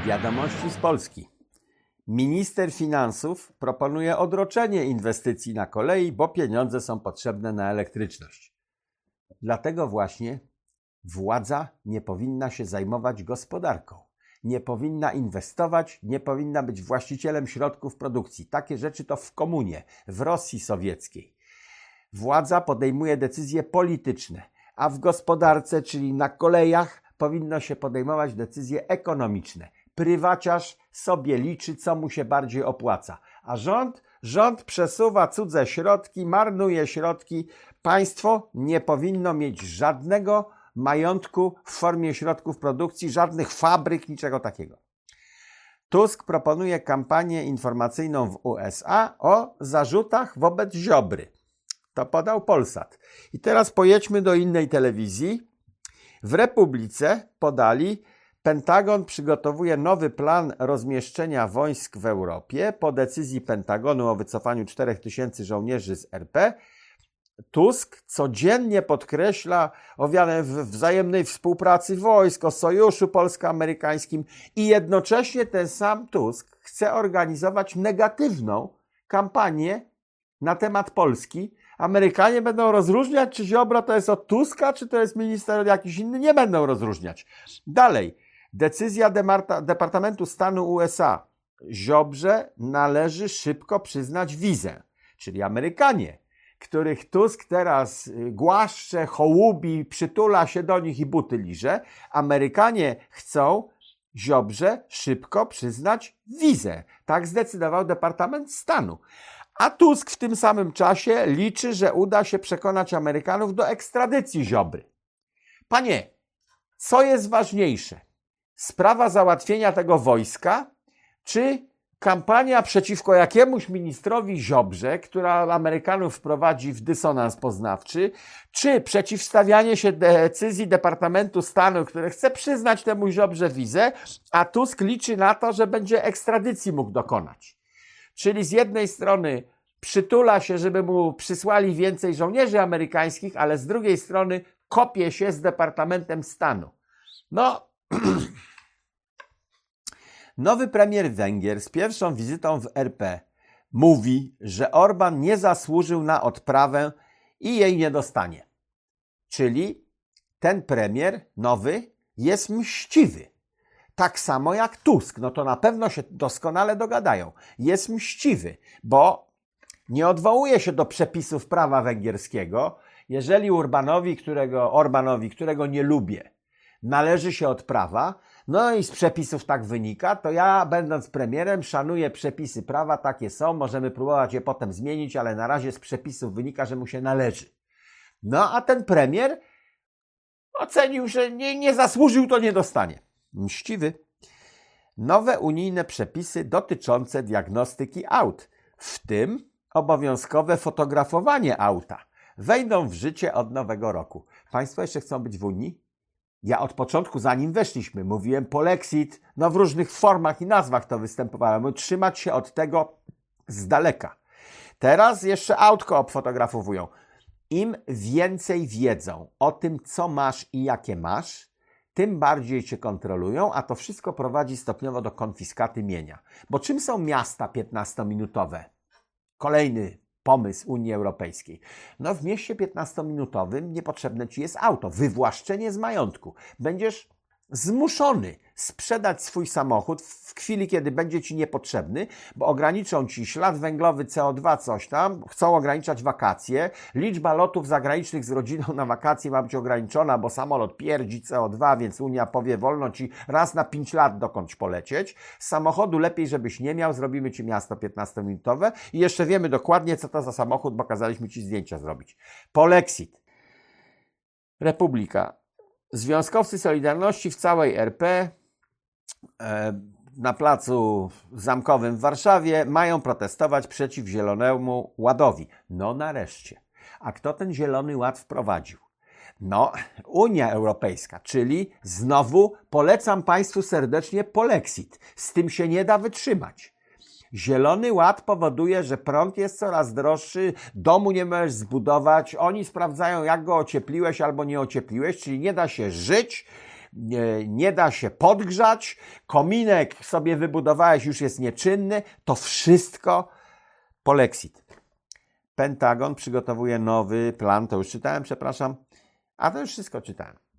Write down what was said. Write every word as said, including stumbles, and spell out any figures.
Wiadomości z Polski. Minister finansów proponuje odroczenie inwestycji na kolei, bo pieniądze są potrzebne na elektryczność. Dlatego właśnie władza nie powinna się zajmować gospodarką. Nie powinna inwestować, nie powinna być właścicielem środków produkcji. Takie rzeczy to w komunie, w Rosji sowieckiej. Władza podejmuje decyzje polityczne, a w gospodarce, czyli na kolejach, powinno się podejmować decyzje ekonomiczne. Prywaciarz sobie liczy, co mu się bardziej opłaca. A rząd? Rząd przesuwa cudze środki, marnuje środki. Państwo nie powinno mieć żadnego majątku w formie środków produkcji, żadnych fabryk, niczego takiego. Tusk proponuje kampanię informacyjną w U S A o zarzutach wobec Ziobry. To podał Polsat. I teraz pojedźmy do innej telewizji. W Republice podali: Pentagon przygotowuje nowy plan rozmieszczenia wojsk w Europie. Po decyzji Pentagonu o wycofaniu czterech tysięcy żołnierzy z R P, Tusk codziennie podkreśla o wzajemnej współpracy wojsk, o sojuszu polsko-amerykańskim i jednocześnie ten sam Tusk chce organizować negatywną kampanię na temat Polski. Amerykanie będą rozróżniać, czy Ziobro to jest od Tuska, czy to jest minister jakiś inny. Nie będą rozróżniać. Dalej. Decyzja Departamentu Stanu U S A. Ziobrze należy szybko przyznać wizę. Czyli Amerykanie, których Tusk teraz głaszcze, hołubi, przytula się do nich i buty liże. Amerykanie chcą Ziobrze szybko przyznać wizę. Tak zdecydował Departament Stanu. A Tusk w tym samym czasie liczy, że uda się przekonać Amerykanów do ekstradycji Ziobry. Panie, co jest ważniejsze? Sprawa załatwienia tego wojska, czy kampania przeciwko jakiemuś ministrowi Ziobrze, która Amerykanów wprowadzi w dysonans poznawczy, czy przeciwstawianie się decyzji Departamentu Stanu, który chce przyznać temu Ziobrze wizę, a Tusk liczy na to, że będzie ekstradycji mógł dokonać. Czyli z jednej strony przytula się, żeby mu przysłali więcej żołnierzy amerykańskich, ale z drugiej strony kopie się z Departamentem Stanu. No, nowy premier Węgier z pierwszą wizytą w R P mówi, że Orban nie zasłużył na odprawę i jej nie dostanie. Czyli ten premier nowy jest mściwy. Tak samo jak Tusk, no to na pewno się doskonale dogadają. Jest mściwy, bo nie odwołuje się do przepisów prawa węgierskiego. Jeżeli Urbanowi, którego, Orbanowi, którego nie lubię, należy się odprawa, no i z przepisów tak wynika, to ja, będąc premierem, szanuję przepisy prawa, takie są, możemy próbować je potem zmienić, ale na razie z przepisów wynika, że mu się należy. No a ten premier ocenił, że nie, nie zasłużył, to nie dostanie. Mściwy. Nowe unijne przepisy dotyczące diagnostyki aut, w tym obowiązkowe fotografowanie auta, wejdą w życie od nowego roku. Państwo jeszcze chcą być w Unii? Ja od początku, zanim weszliśmy, mówiłem polexit, no w różnych formach i nazwach to występowało, trzymać się od tego z daleka. Teraz jeszcze autko obfotografowują. Im więcej wiedzą o tym, co masz i jakie masz, tym bardziej cię kontrolują, a to wszystko prowadzi stopniowo do konfiskaty mienia. Bo czym są miasta piętnastominutowe? Kolejny pomysł Unii Europejskiej. No w mieście piętnastominutowym niepotrzebne ci jest auto, wywłaszczenie z majątku. Będziesz zmuszony sprzedać swój samochód w chwili, kiedy będzie ci niepotrzebny, bo ograniczą ci ślad węglowy, C O dwa, coś tam, chcą ograniczać wakacje, liczba lotów zagranicznych z rodziną na wakacje ma być ograniczona, bo samolot pierdzi C O dwa, więc Unia powie, wolno ci raz na pięć lat dokądś polecieć. Z samochodu lepiej, żebyś nie miał, zrobimy ci miasto piętnastominutowe i jeszcze wiemy dokładnie, co to za samochód, bo kazaliśmy ci zdjęcia zrobić. Polexit. Republika. Związkowcy Solidarności w całej R P e, na placu Zamkowym w Warszawie mają protestować przeciw Zielonemu Ładowi. No nareszcie. A kto ten Zielony Ład wprowadził? No, Unia Europejska, czyli znowu polecam Państwu serdecznie polexit. Z tym się nie da wytrzymać. Zielony Ład powoduje, że prąd jest coraz droższy, domu nie możesz zbudować, oni sprawdzają, jak go ociepliłeś albo nie ociepliłeś, czyli nie da się żyć, nie, nie da się podgrzać, kominek sobie wybudowałeś, już jest nieczynny, to wszystko polexit. Pentagon przygotowuje nowy plan, to już czytałem, przepraszam, a to już wszystko czytałem.